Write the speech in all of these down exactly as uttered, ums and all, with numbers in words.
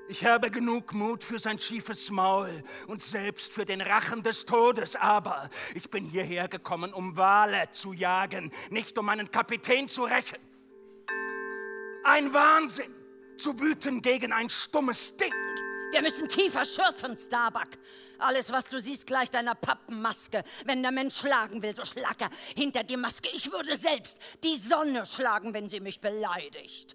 Ich habe genug Mut für sein schiefes Maul und selbst für den Rachen des Todes, aber ich bin hierher gekommen, um Wale zu jagen, nicht um meinen Kapitän zu rächen. Ein Wahnsinn, zu wüten gegen ein stummes Ding. Wir müssen tiefer schürfen, Starbuck. Alles, was du siehst, gleicht einer Pappenmaske. Wenn der Mensch schlagen will, so schlag er hinter die Maske. Ich würde selbst die Sonne schlagen, wenn sie mich beleidigt.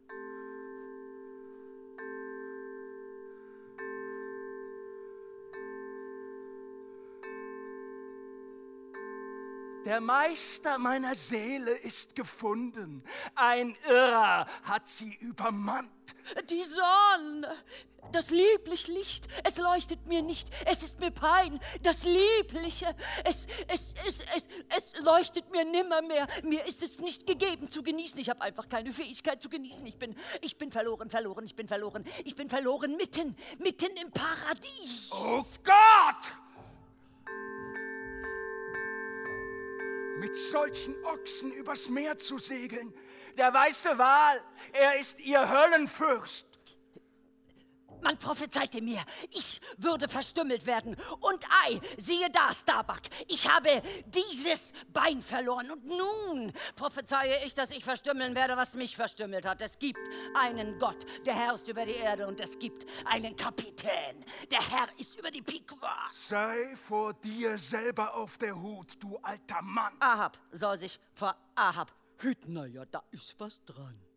Der Meister meiner Seele ist gefunden. Ein Irrer hat sie übermannt. Die Sonne, das liebliche Licht, es leuchtet mir nicht, es ist mir Pein. Das Liebliche, es, es, es, es, es leuchtet mir nimmermehr. Mir ist es nicht gegeben zu genießen. Ich habe einfach keine Fähigkeit zu genießen. Ich bin, ich bin verloren, verloren, ich bin verloren. Ich bin verloren mitten, mitten im Paradies. Oh Gott! Mit solchen Ochsen übers Meer zu segeln. Der weiße Wal, er ist ihr Höllenfürst. Man prophezeite mir, ich würde verstümmelt werden. Und ei, siehe da, Starbuck, ich habe dieses Bein verloren. Und nun prophezeie ich, dass ich verstümmeln werde, was mich verstümmelt hat. Es gibt einen Gott, der herrscht über die Erde, und es gibt einen Kapitän. Der Herr ist über die Pikwa. Sei vor dir selber auf der Hut, du alter Mann. Ahab soll sich vor Ahab hüten. Na ja, da ist was dran.